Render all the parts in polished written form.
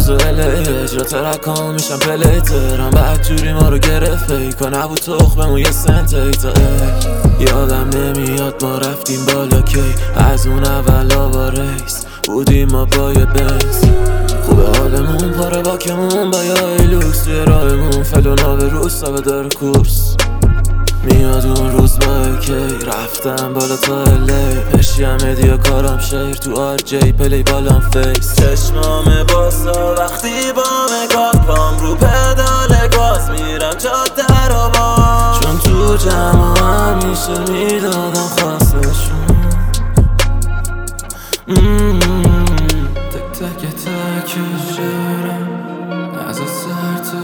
تو اله اجرا ترکام میشم پلیترم بعد جوری ما رو گرفت فیکا نبود تخممون یه سنتیتا. یادم نمیاد ما رفتیم بالا کی از اون اولا با ریس بودیم ما با یه بنز. خوبه حالمون پاره باکمون با یه ایلوکس توی راهمون فلونا به روستا به دار کورس. میاد اون روز ما کی رفتم بالا تا الی پشیم ادیا کارم شیر تو آر جی پلی بالام فیس. چشمام باسا وقتی با مگاد پام رو پدال گاز میرم جاده رو باز چون تو جمع همیشه میدادم خواستشون. تک تک تک شعرم از سر تو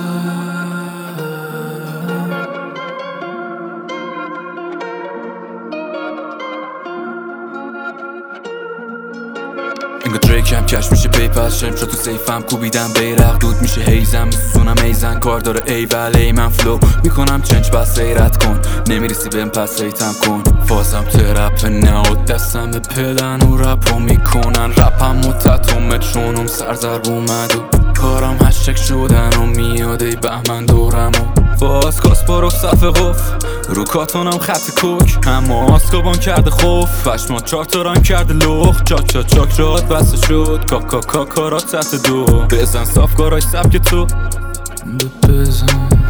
انگار دریکم کش میشه پیپس شرم شد تو سیفم کوبیدم بیرق دود میشه هیزم میسونم ایزن کار داره ای ولی من فلو میکنم چنج بس ایرت کن نمیرسی بهم پس ریتم کن فازم ترپ نه دستم به پلن و رپو میکنن رپم متتومه چونم سرزرب اومد و کارم هشتک شدن و میاده بهمن دورم و فاز کاسپاروف صف قف رو کاتونم خط کوک اما آسکابان کرده خوف فشما چارتاران کرده لخ چاک چاک چاک راد بسته شد کاکا کارات تحت دو بزن صاف گاراش سبک تو بزن